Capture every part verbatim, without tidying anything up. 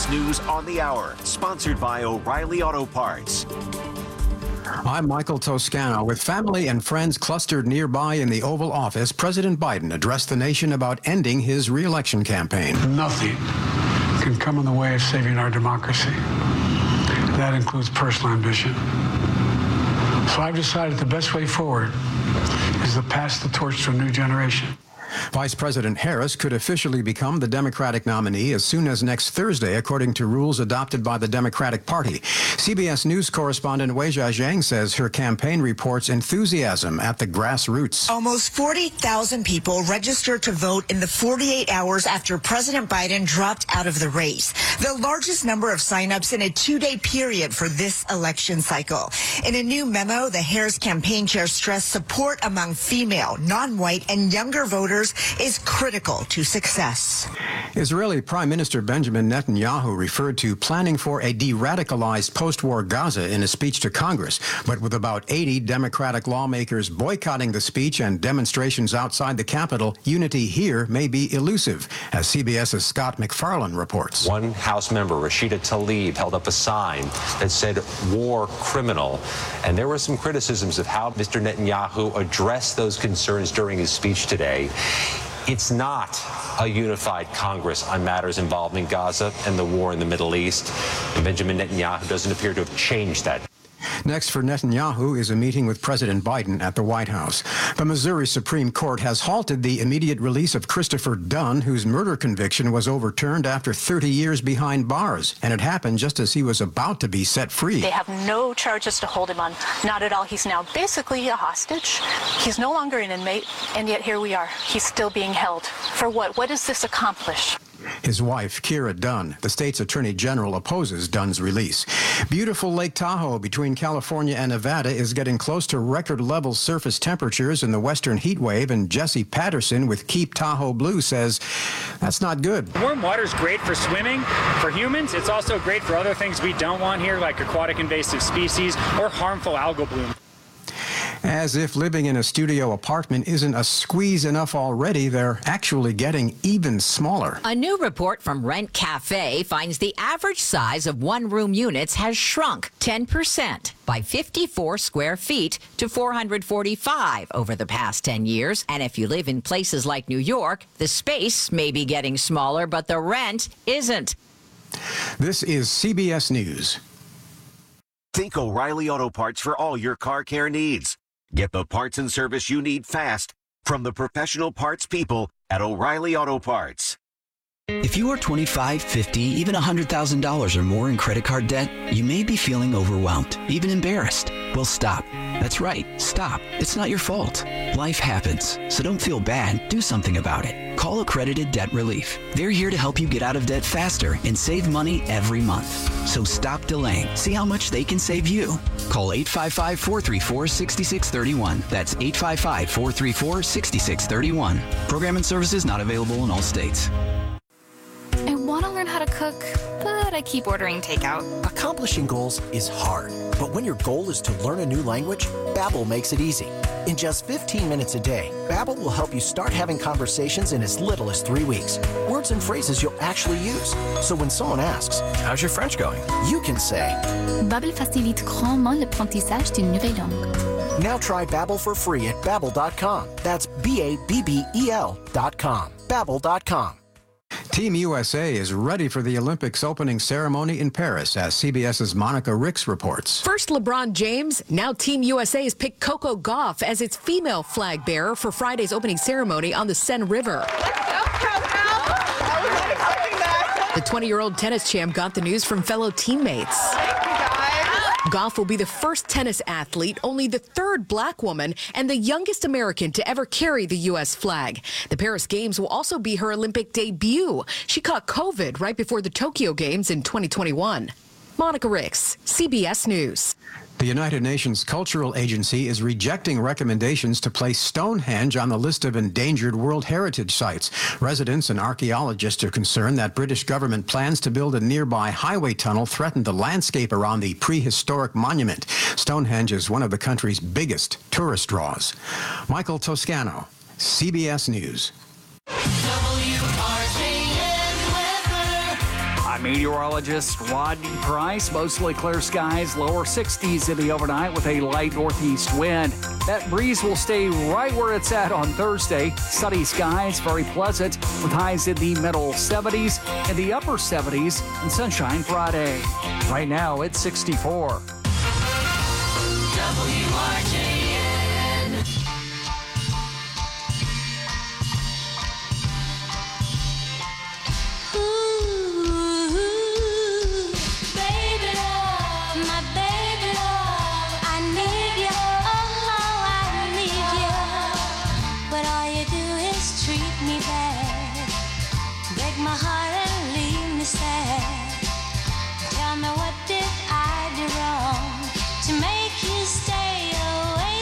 S News on the Hour, sponsored by O'Reilly Auto Parts. I'm Michael Toscano. With family and friends clustered nearby in the Oval Office, President Biden addressed the nation about ending his re-election campaign. Nothing can come in the way of saving our democracy. That includes personal ambition. So I've decided the best way forward is to pass the torch to a new generation. Vice President Harris could officially become the Democratic nominee as soon as next Thursday, according to rules adopted by the Democratic Party. C B S News correspondent Weijia Zhang says her campaign reports enthusiasm at the grassroots. Almost forty thousand people registered to vote in the forty-eight hours after President Biden dropped out of the race, the largest number of signups in a two-day period for this election cycle. In a new memo, the Harris campaign chair stressed support among female, non-white, and younger voters is critical to success. Israeli Prime Minister Benjamin Netanyahu referred to planning for a de-radicalized post-war Gaza in a speech to Congress, but with about eighty Democratic lawmakers boycotting the speech and demonstrations outside the Capitol, unity here may be elusive, as CBS's Scott McFarlane reports. One House member, Rashida Tlaib, held up a sign that said war criminal, and there were some criticisms of how Mister Netanyahu addressed those concerns during his speech today. It's not a unified Congress on matters involving Gaza and the war in the Middle East. And Benjamin Netanyahu doesn't appear to have changed that. Next for Netanyahu is a meeting with President Biden at the White House. The Missouri Supreme Court has halted the immediate release of Christopher Dunn, whose murder conviction was overturned after thirty years behind bars, and it happened just as he was about to be set free. They have no charges to hold him on, not at all. He's now basically a hostage. He's no longer an inmate, and yet here we are. He's still being held. For what? What does this accomplish? His wife, Kira Dunn, the state's attorney general, opposes Dunn's release. Beautiful Lake Tahoe between California and Nevada is getting close to record-level surface temperatures in the western heat wave, and Jesse Patterson with Keep Tahoe Blue says that's not good. Warm water is great for swimming. For humans, it's also great for other things we don't want here, like aquatic invasive species or harmful algal bloom. As if living in a studio apartment isn't a squeeze enough already, they're actually getting even smaller. A new report from Rent Cafe finds the average size of one-room units has shrunk ten percent by fifty-four square feet to four hundred forty-five over the past ten years. And if you live in places like New York, the space may be getting smaller, but the rent isn't. This is C B S News. Think O'Reilly Auto Parts for all your car care needs. Get the parts and service you need fast from the professional parts people at O'Reilly Auto Parts. If you are twenty-five, fifty, even one hundred thousand dollars or more in credit card debt, you may be feeling overwhelmed, even embarrassed. Well, stop. That's right. Stop. It's not your fault. Life happens, so don't feel bad. Do something about it. Call Accredited Debt Relief. They're here to help you get out of debt faster and save money every month. So stop delaying. See how much they can save you. Call eight five five, four three four, six six three one. That's eight five five, four three four, six six three one. Program and services not available in all states. I want to learn how to cook, but I keep ordering takeout. Accomplishing goals is hard, but when your goal is to learn a new language, Babbel makes it easy. In just fifteen minutes a day, Babbel will help you start having conversations in as little as three weeks. Words and phrases you'll actually use. So when someone asks, "How's your French going?" you can say, Babbel facilite grandement l'apprentissage d'une nouvelle langue. Now try Babbel for free at babbel dot com. That's B A B B E L dot com. Babbel dot com. Team U S A is ready for the Olympics opening ceremony in Paris, as CBS's Monica Ricks reports. First LeBron James, now Team U S A has picked Coco Gauff as its female flag bearer for Friday's opening ceremony on the Seine River. The twenty-year-old tennis champ got the news from fellow teammates. Gauff will be the first tennis athlete, only the third black woman, and the youngest American to ever carry the U S flag. The Paris Games will also be her Olympic debut. She caught COVID right before the Tokyo Games in twenty twenty-one. Monica Ricks, C B S News. The United Nations Cultural Agency is rejecting recommendations to place Stonehenge on the list of endangered World Heritage Sites. Residents and archaeologists are concerned that British government plans to build a nearby highway tunnel threaten the landscape around the prehistoric monument. Stonehenge is one of the country's biggest tourist draws. Michael Toscano, C B S News. I'm meteorologist Rodney Price. Mostly clear skies, lower sixties in the overnight with a light northeast wind. That breeze will stay right where it's at on Thursday. Sunny skies, very pleasant, with highs in the middle seventies and the upper seventies, and sunshine Friday. Right now, it's sixty-four. W R J N. My heart and leave me sad. Tell me, what did I do wrong to make you stay away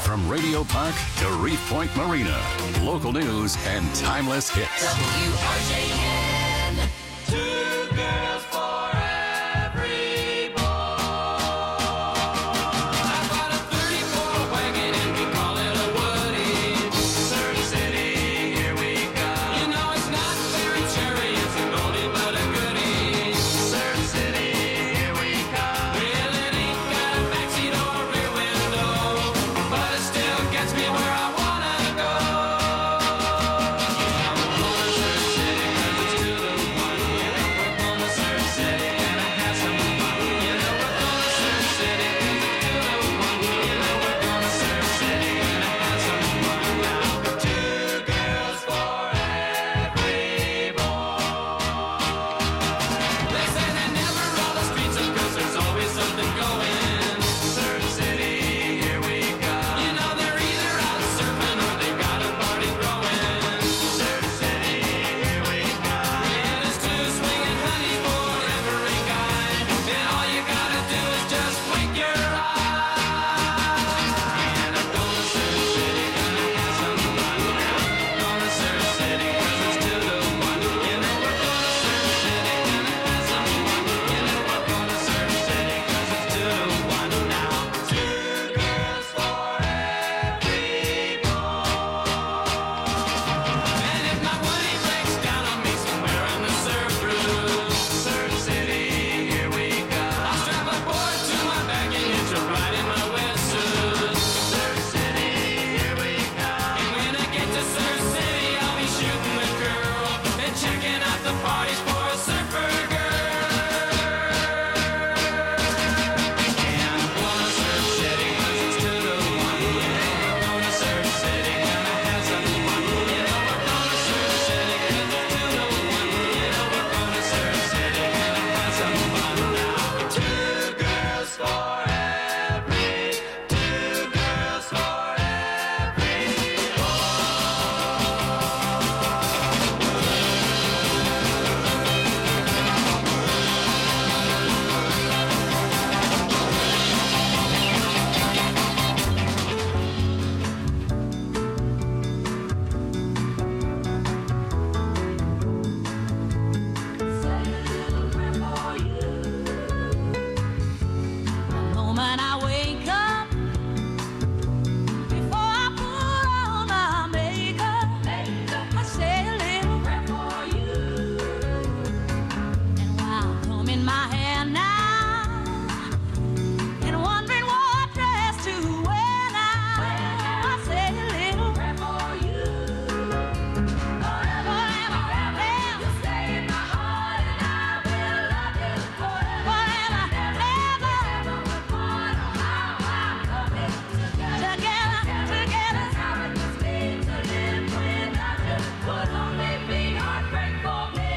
From Radio Park to Reef Point Marina, local news and timeless hits. W R J N. Two girls for every boy. I've got a thirty-four wagon and we call it a Woody. Surf City, here we go. You know it's not very cherry, it's an oldie but a goodie. Surf City, here we go. Well, it ain't got a backseat or a rear window, but it still gets me where I wanna go. You know we're going to Surf City 'cause it's two to one. You know we're going to Surf City and I have some fun. You know we're going to Surf City 'cause it's two to one. You know we're going to Surf City and I have some fun. Now two girls for every boy. They say they never roll the streets up 'cause there's always something going. Surf City, here we go. You know they're either out surfing or they got a party growing. Surf City, here we go. Yeah, there's two swinging honeys for every guy, and all you gotta do is just blink your eye. And I'm going to Surf City, gonna have some fun now. Going to Surf City 'cause it's two to one. You know we're going to Surf City, gonna have some fun. You know we're going to Surf City 'cause it's two to one now. Two girls for every boy. And if my Woody breaks down on me somewhere on the surf route, Surf City, here we go. I'll strap a board to my back and hitch a ride in my wetsuit. Surf City, here we go. And when I get to Surf City, I'll be shooting the girl and checking out the parties for a surfer girl. And I'm going to Surf City 'cause it's two to one. You know we're going to Surf City, gonna have some fun. You know we're going to Surf City 'cause it's two to one. You know we're going to Surf City, gonna have some fun now. Two girls for every, two girls for every boy. The moment I wake up, before I put on my makeup, I say a little prayer for you. And while combing my hair now, and wondering what dress to wear now, I say a little prayer for you. Forever, forever, you stay in my heart, and I will love you forever, ever, ever. We're going to how I love it together, together, together. How it must be to live without you would only be heartbreak for me.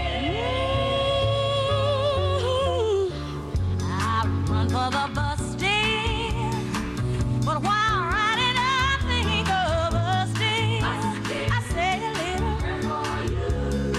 I run for the bus stand, but while riding I think of us still. I say a little prayer for you.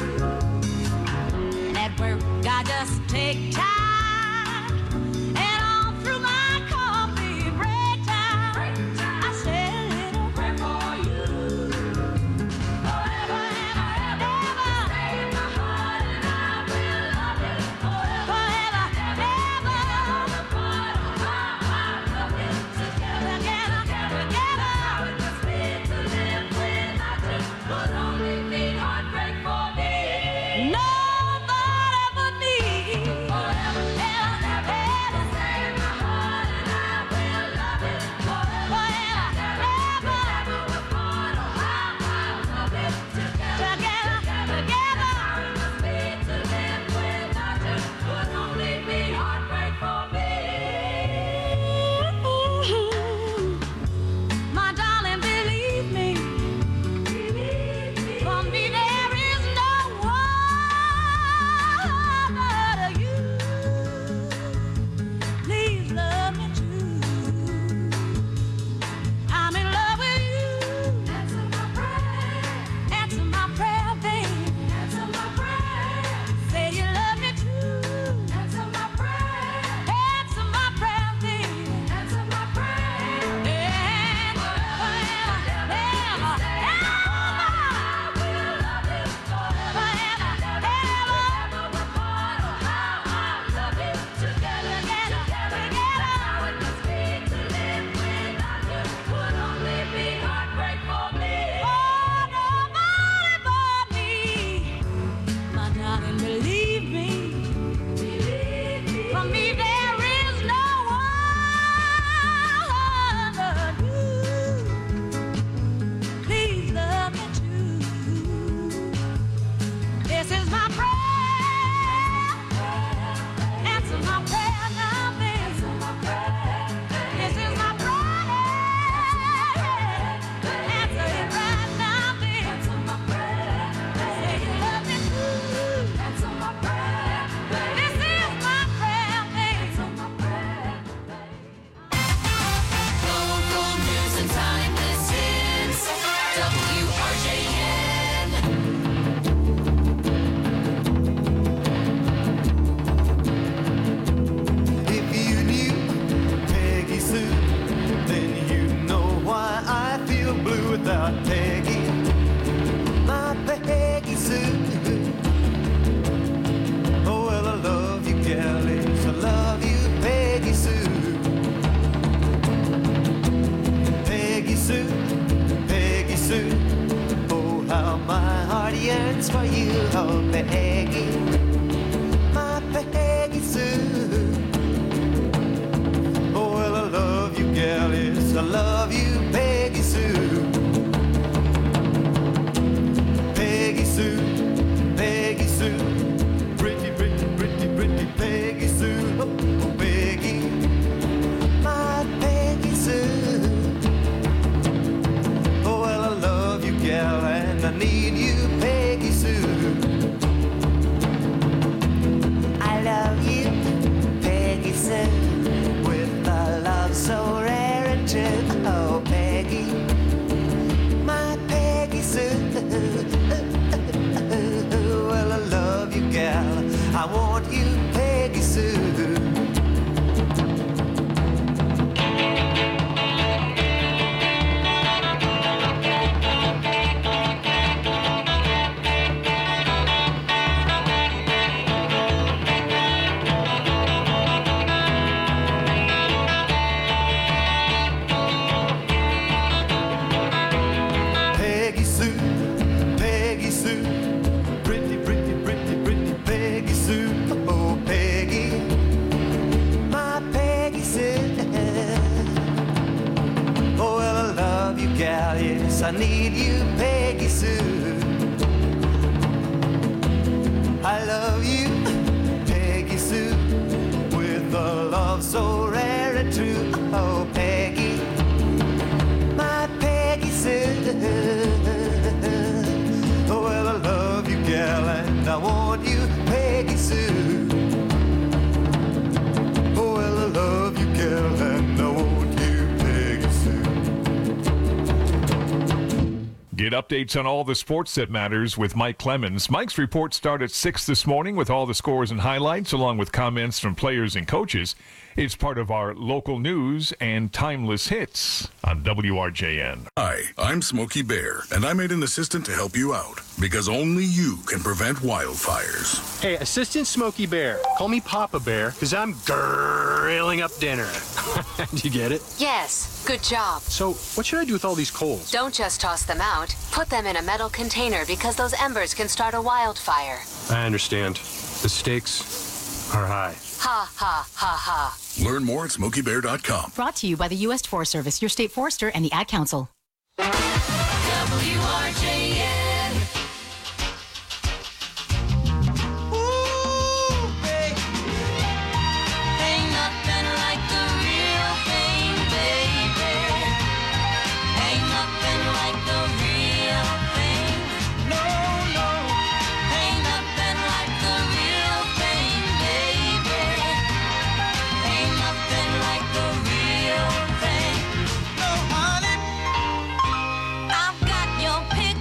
And at work I just take time, and all through my coffee break time, I say a little prayer for you. Forever and ever, stay in my heart, and I will love you forever, ever. We're going to how I love you together, together, together. How it must be to live without you would only be heartbreak for me. Nobody but me. Forever. without Peggy, my Peggy Sue. Oh, well, I love you, galleys, I love you, Peggy Sue. Peggy Sue, Peggy Sue, oh, how my heart yearns for you, oh, Peggy, my Peggy Sue. Oh, well, I love you, galleys, I love you, Peggy Sue. Peggy Sue, Peggy Sue, pretty, pretty, pretty, pretty Peggy Sue. Oh, oh, Peggy, my Peggy Sue. Oh, well, I love you, gal, and I need you, Peggy Sue. I love you, Peggy Sue, with a love so rare and true. Oh, Peggy, my Peggy Sue. Well, I love you, gal, I want you, Peggy Sue. Peggy Sue, Peggy Sue, pretty, pretty, pretty, pretty Peggy Sue. Oh, Peggy, my Peggy Sue. Oh, well, I love you, gal, yes, I need you, Peggy Sue. I love you, Peggy Sue, with a love so rare and true. Oh, Peggy, my Peggy Sue. Oh, well, I love you, gal, and I want you, Peggy Sue. Oh, well, I love you, gal, and I want you, Peggy Sue. Get updates on all the sports that matters with Mike Clemens. Mike's report starts at six this morning with all the scores and highlights, along with comments from players and coaches. It's part of our local news and timeless hits on W R J N. Hi, I'm Smokey Bear, and I made an assistant to help you out, because only you can prevent wildfires. Hey, Assistant Smokey Bear. Call me Papa Bear, because I'm grilling up dinner. Do you get it? Yes, good job. So, what should I do with all these coals? Don't just toss them out. Put them in a metal container because those embers can start a wildfire. I understand. The stakes are high. Ha, ha, ha, ha. Learn more at smokey bear dot com. Brought to you by the U S Forest Service, your state forester, and the Ad Council. W R J N. Ooh, baby. Ain't nothing like the real thing, baby. Ain't nothing like the real thing. No, no. Ain't nothing like the real thing, baby. Ain't nothing like the real thing. No, honey. I've got your picture.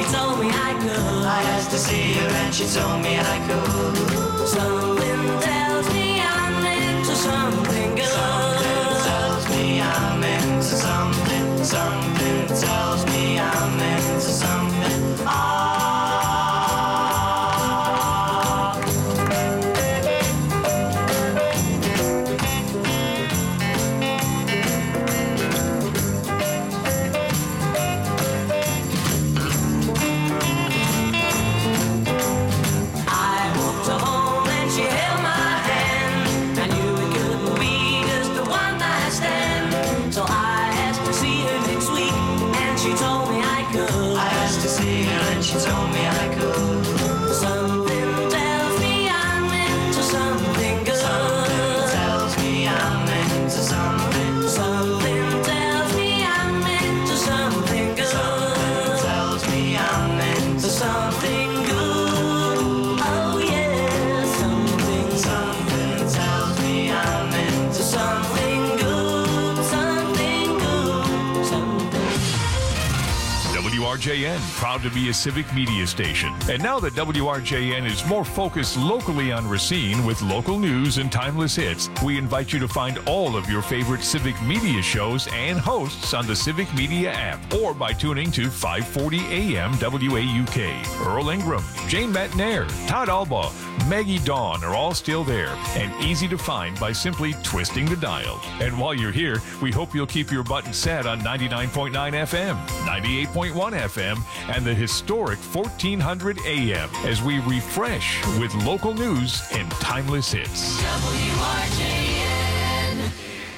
told me I could. I asked to see her and she told me I could. Something tells me I'm into something good. Something tells me I'm into something. Something tells me I'm into something. Ah. She told me I could. Something tells me I'm into something good. Something tells me I'm into something. Something tells me I'm into something good. Something tells me I'm into something good. Oh yeah, something. Something tells me I'm into something good. Something good. Something. W R J N, proud to be a civic media station. And now that W R J N is more focused locally on Racine with local news and timeless hits, we invite you to find all of your favorite civic media shows and hosts on the Civic Media app or by tuning to five forty A M W A U K. Earl Ingram, Jane Matnair, Todd Alba, Maggie Dawn are all still there and easy to find by simply twisting the dial. And while you're here, we hope you'll keep your button set on ninety-nine point nine F M, ninety-eight point one F M, and the historic fourteen hundred A M as we refresh with local news and timeless hits. W R J N.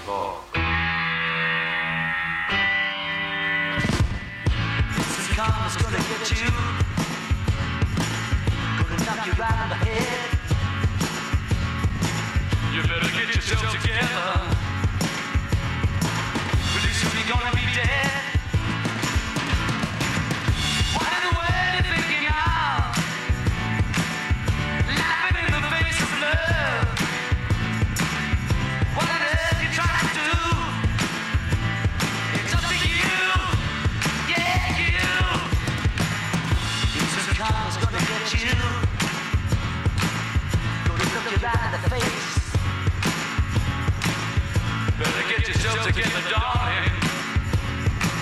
This karma's gonna get you. Gonna knock you right on the head. You better get yourself together. Pretty soon you're gonna be dead. What in the world you thinking of? Laughing in the face of love. What on earth you trying to do? It's up to you. Yeah, you. This karma's gonna get you. Gonna look you right in the face. Better get yourself together, darling.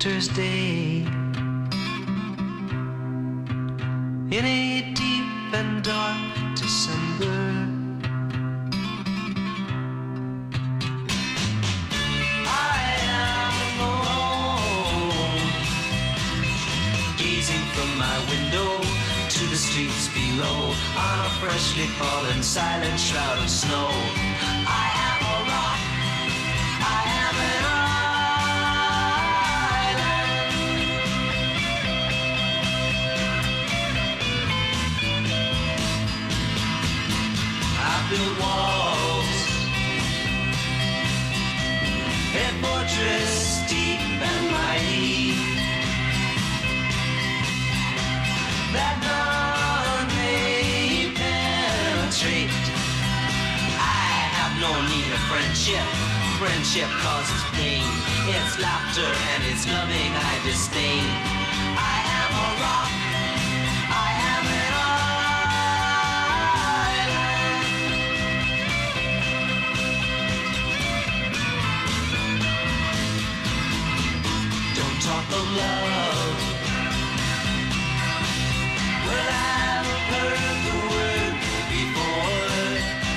winter's day. In a deep and dark December, I am alone, gazing from my window to the streets below, on a freshly fallen silent shroud of snow. I am a rock, I am an build walls, a fortress deep and mighty, that none may penetrate. I have no need of friendship. Friendship causes pain. It's laughter and it's loving I disdain. I am a rock, I am an talk of love. Well, I've heard the word before.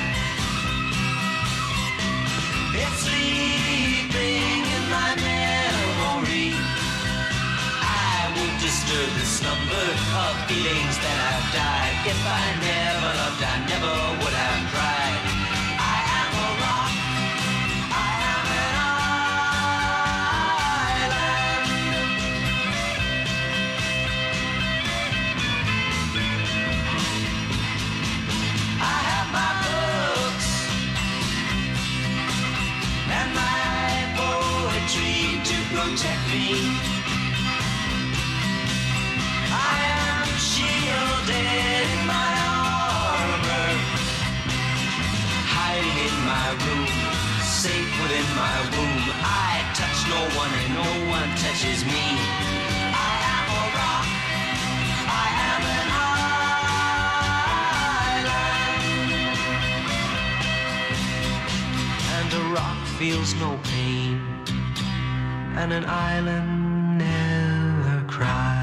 It's sleeping in my memory. I won't disturb the slumber of feelings that I've died. If I never loved, I never would have tried. I am a rock, I am an protect me. I am shielded in my armor, hiding in my room, safe within my womb. I touch no one and no one touches me. I am a rock, I am an island, and a rock feels no pain, and an island never cries.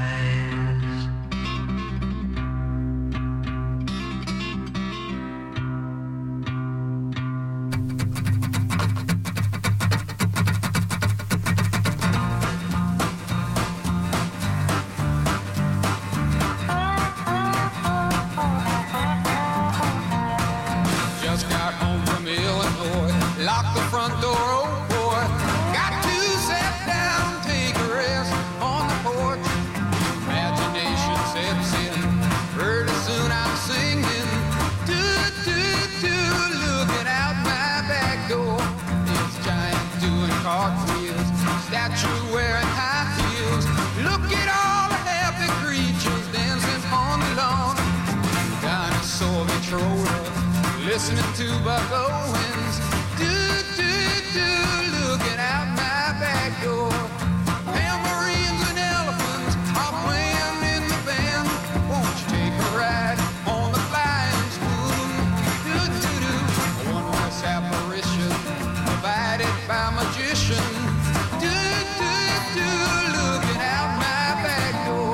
Just got home from Illinois, locked the front door, oh boy. Got to sit down, take a rest on the porch. Imagination sets in, pretty soon I'm singing. Do, do, do, looking out my back door. It's giant doing cartwheels, statue wearing high heels. Look at all the happy creatures dancing on the lawn. Dinosaur controller, listening to Buck Owens. Do, do, do, looking out my back door. Tambourines and elephants are playing in the band. Won't you take a ride on the flying spoon? Do, do, do, a one-horse apparition provided by magician. Do, do, do, looking out my back door.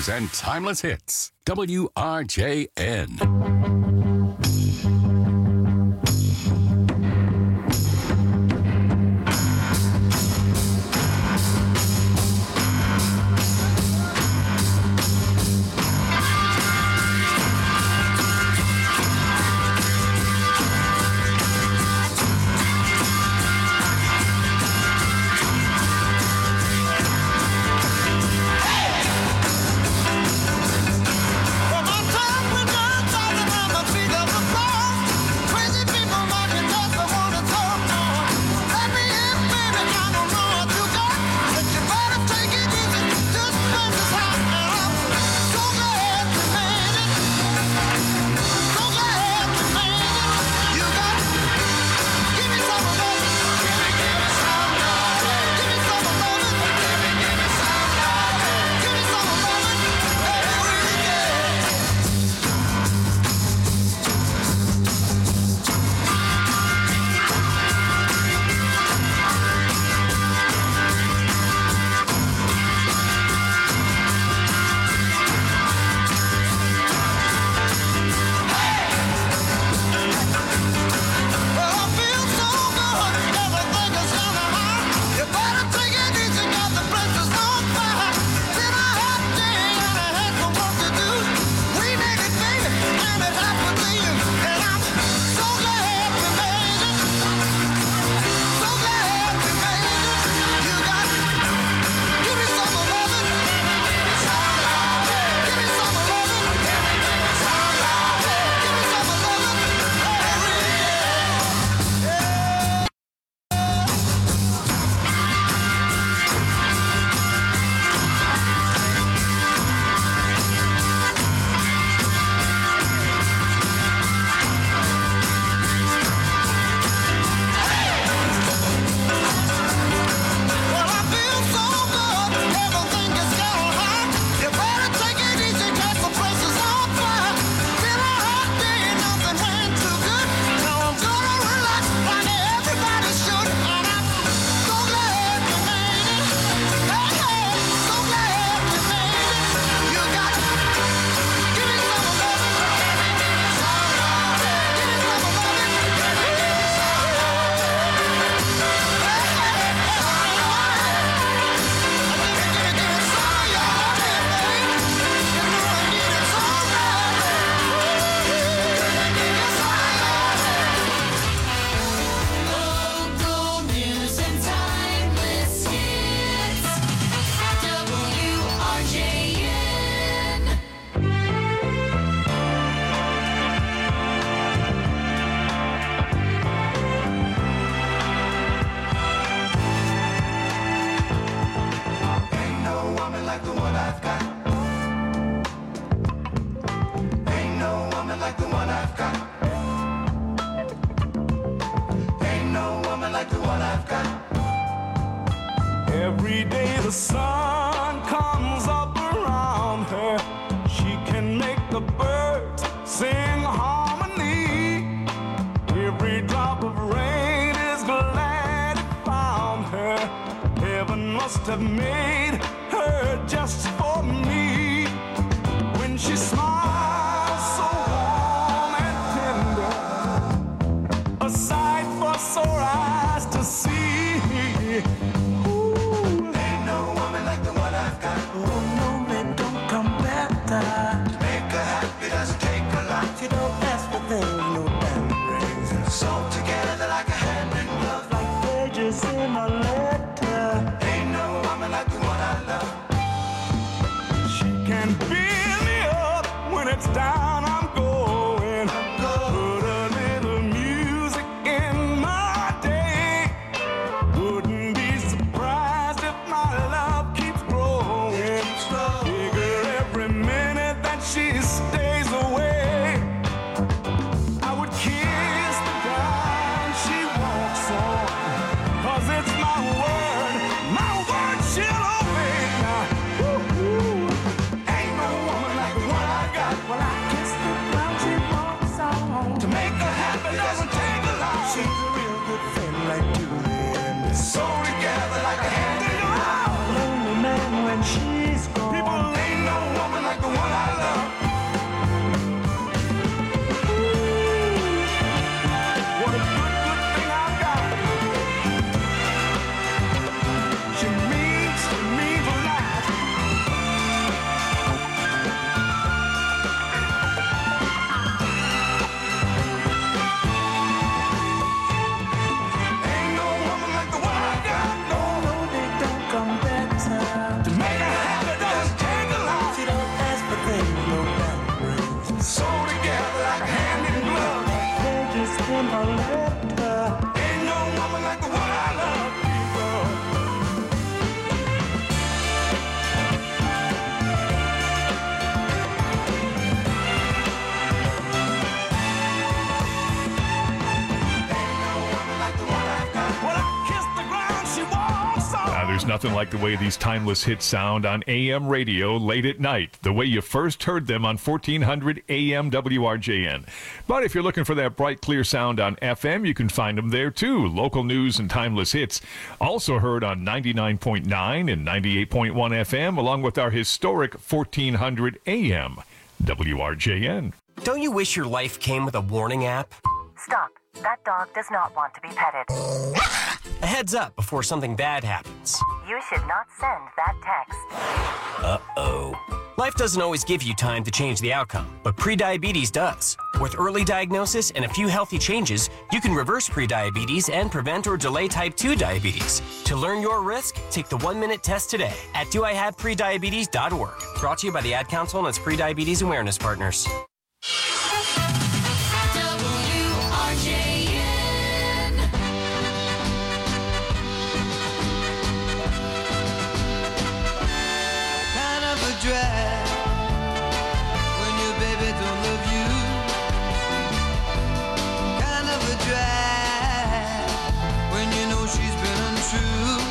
news and timeless hits. W R J N. Every day the sun comes up around her. She can make the birds sing harmony. Every drop of rain is glad it found her. Heaven must have made her just for me. When she smiles so warm and tender, a sight for sore eyes to see. You don't ask for things, no damn rings. Sewn together like a hand in glove, like pages in a letter. Ain't no woman like the one I love. She can build me up when it's down. I'm going. Put a little music in my day. Wouldn't be surprised if my love keeps growing. Bigger every minute that she stays away. in a letter. Ain't no woman like the one I love, Now, there's nothing like the way these timeless hits sound on A M radio late at night, the way you first heard them on fourteen hundred A M W R J N. But if you're looking for that bright, clear sound on F M, you can find them there too. Local news and timeless hits, also heard on ninety-nine point nine and ninety-eight point one F M, along with our historic fourteen hundred A M W R J N. Don't you wish your life came with a warning app? Stop. That dog does not want to be petted. A heads up before something bad happens. You should not send that text. Uh-oh. Life doesn't always give you time to change the outcome, but prediabetes does. With early diagnosis and a few healthy changes, you can reverse prediabetes and prevent or delay type two diabetes. To learn your risk, take the one-minute test today at do I have prediabetes dot org. Brought to you by the Ad Council and its Prediabetes Awareness Partners. Kind of a drag when your baby don't love you. Kind of a drag when you know she's been untrue.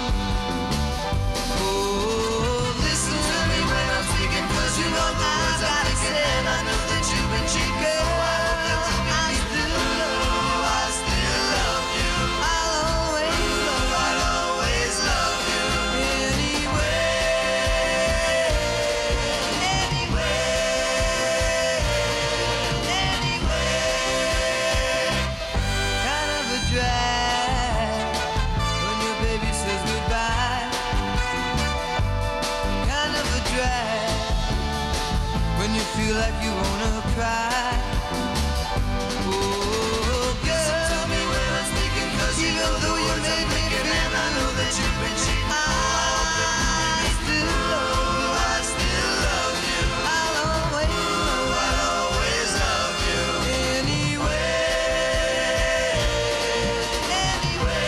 Oh, listen to me when I'm speaking, 'cause you know the words I say, and I know that you've been cheated. I still love you, I still love you. I'll always love you, I'll always love you. Anyway, anyway, anyway. Kind of a drag when your baby says goodbye. Kind of a drag when you feel like you wanna cry. Oh, girl, tell me when I'm speaking, 'cause even though you made me feel, and I know that you've been cheating. I still love you, I still love you. I'll always love you, I'll always love you. Anyway, anyway,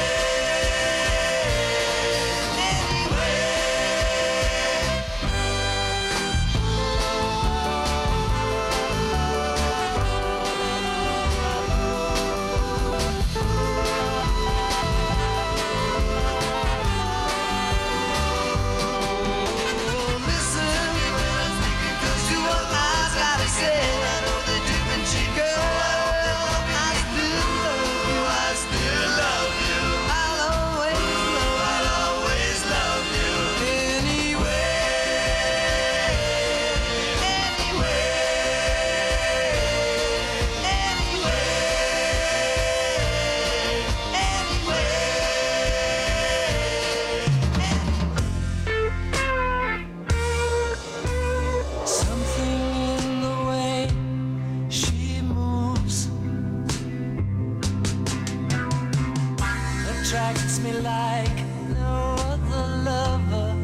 attracts me like no other lover.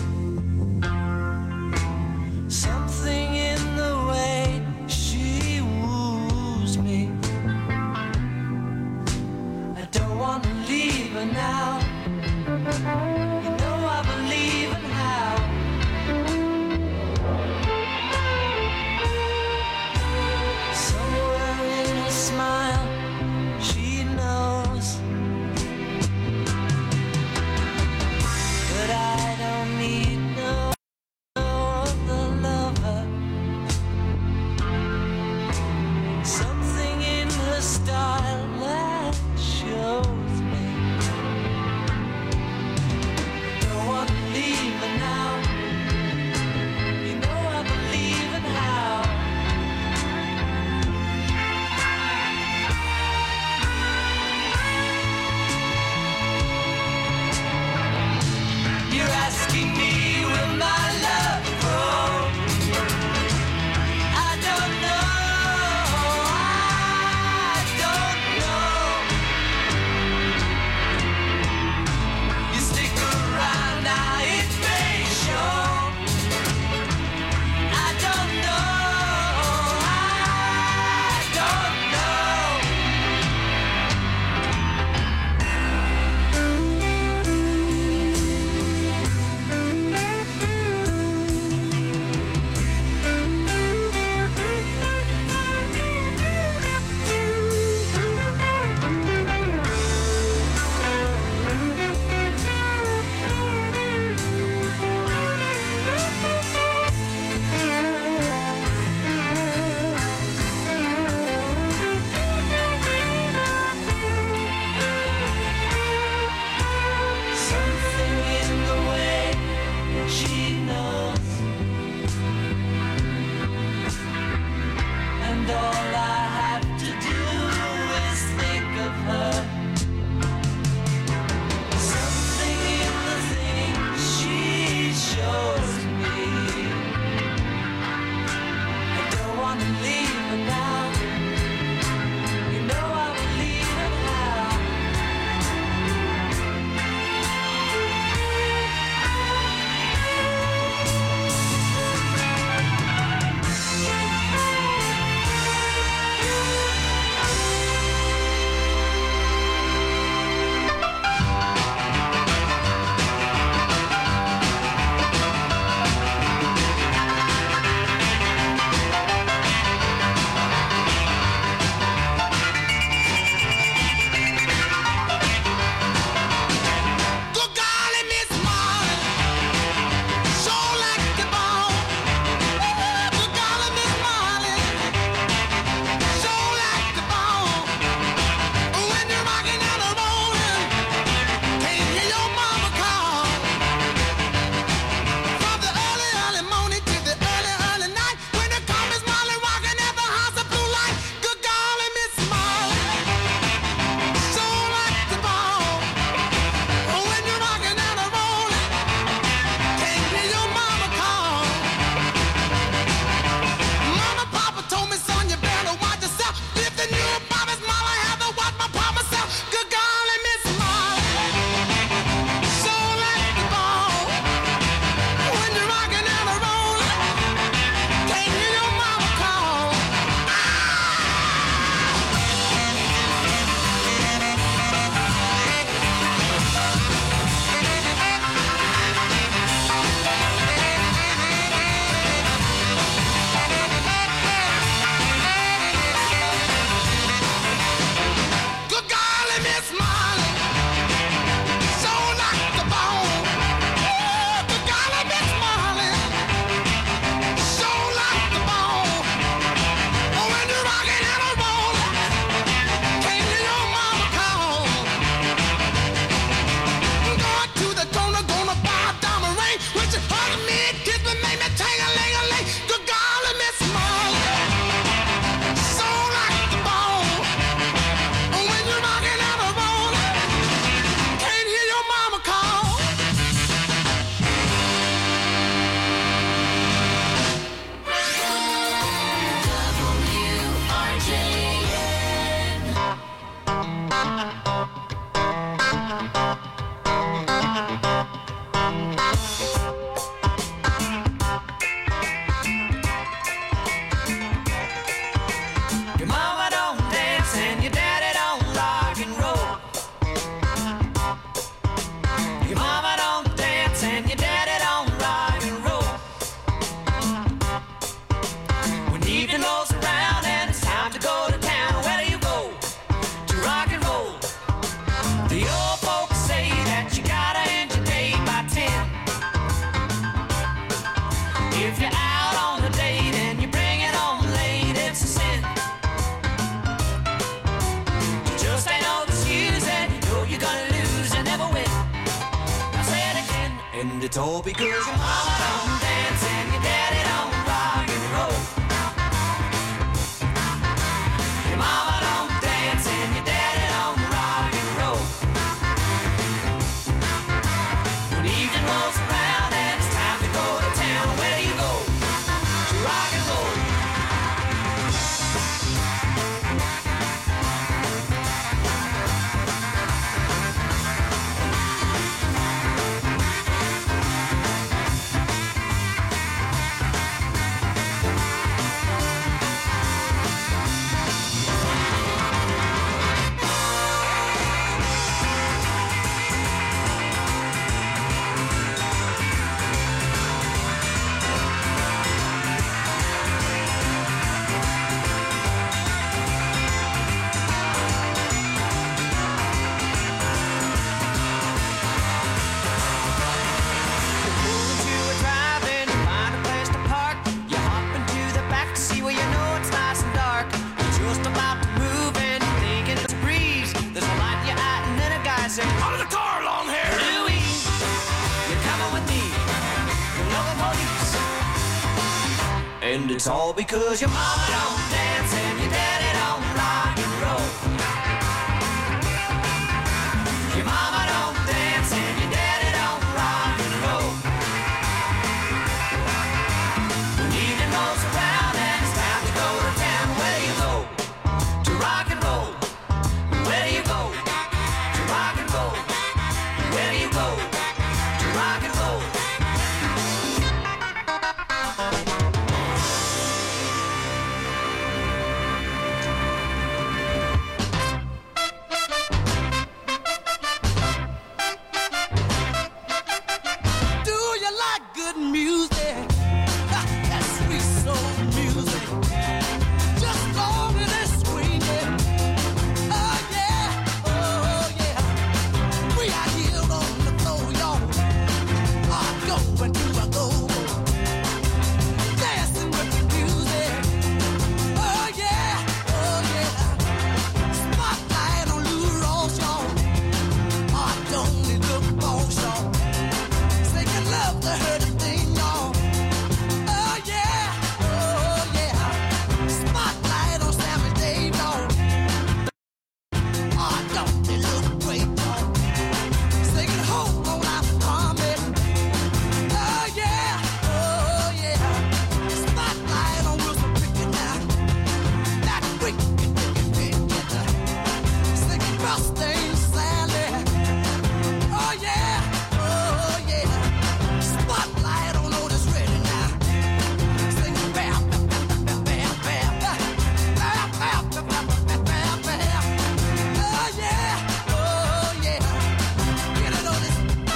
Something in the way she woos me. I don't want to leave her now. You know I believe in how. Somewhere in her smile, she knows it's all because your mama don't dance and your daddy don't rock and roll. Your mama don't dance and your daddy don't rock and roll. When evening rolls around and it's time to go to town, where do you go? To rock and roll. Out of the car, long hair! Louie, you're coming with me. You're the police. And it's all because your mama don't dance and your daddy don't rock and roll. Your mama don't dance and your daddy don't rock and roll. When evening rolls around and it's time to go to town, where do you go? To rock and roll. Where do you go? To rock and roll. Where do you go? To rock and roll. Do you like good music? That sweet soul music. Just long as it's swinging. Oh yeah, oh yeah. We are here on the floor, y'all. I'm going to a go-go. Dancing with the music. Oh yeah, oh yeah. Spotlight on Lou Ross, y'all. I don't need look for y'all. Singing love to her to thing, y'all. Oh yeah, oh yeah. Spotlight on Sammy Dave, y'all. I don't need look great, y'all. Singing home on our promise. Oh yeah, oh yeah. Spotlight on Wilson Pickett now. That wicked, wicked, wicked. Singing Rustin Sally. Oh yeah, oh yeah. Spotlight on Otis Redding now. Singing bam, bam, bam, bam, bam, bam. Bam, bam, bam, bam, bam, bam, bam. Oh yeah, oh yeah. Get it on this.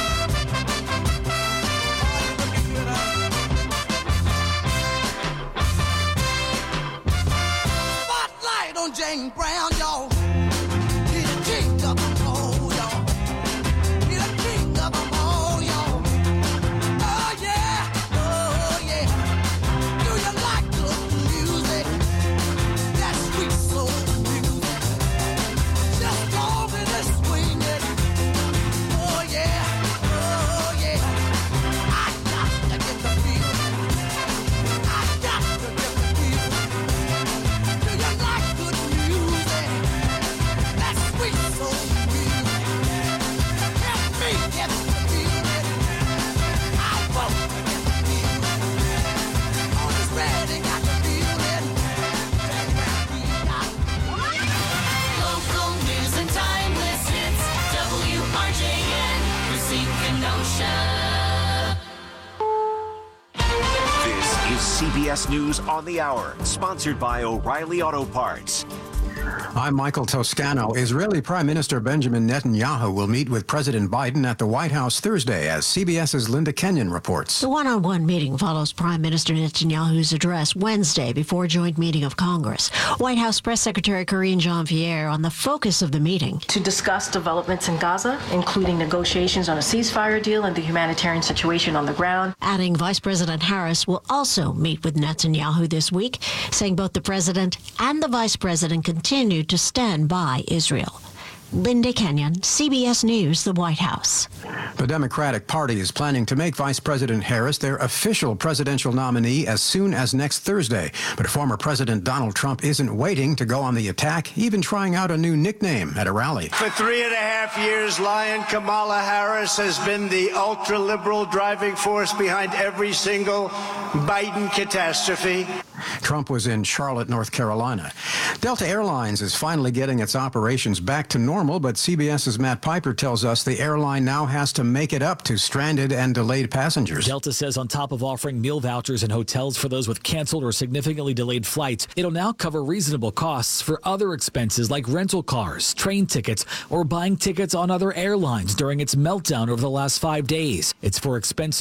Spotlight on Jane Brown, y'all. He's the king of them all, y'all. He's the king of them all, y'all. Oh yeah, oh yeah. Do you like good music? That sweet soul music. Just long as it's swinging. Oh yeah, oh yeah. I got to get the feeling. I got to get the feeling. Do you like good music? That sweet soul music. Help me get the feeling. I want to get the feeling. On this ready, got the feeling. Local news and timeless hits. W R J N, Racine Kenosha. This is C B S News on the Hour, sponsored by O'Reilly Auto Parts. I'm Michael Toscano. Israeli Prime Minister Benjamin Netanyahu will meet with President Biden at the White House Thursday, as CBS's Linda Kenyon reports. The one-on-one meeting follows Prime Minister Netanyahu's address Wednesday before a joint meeting of Congress. White House Press Secretary Karine Jean-Pierre on the focus of the meeting. To discuss developments in Gaza, including negotiations on a ceasefire deal and the humanitarian situation on the ground. Adding Vice President Harris will also meet with Netanyahu this week, saying both the president and the vice president continue to stand by Israel. Linda Kenyon, C B S News, the White House. The Democratic Party is planning to make Vice President Harris their official presidential nominee as soon as next Thursday. But former President Donald Trump isn't waiting to go on the attack, even trying out a new nickname at a rally. For three and a half years, Lion Kamala Harris has been the ultra-liberal driving force behind every single Biden catastrophe. Trump was in Charlotte, North Carolina. Delta Airlines is finally getting its operations back to normal, but CBS's Matt Piper tells us the airline now has to make it up to stranded and delayed passengers. Delta says on top of offering meal vouchers and hotels for those with canceled or significantly delayed flights, it'll now cover reasonable costs for other expenses like rental cars, train tickets, or buying tickets on other airlines during its meltdown over the last five days. It's for expenses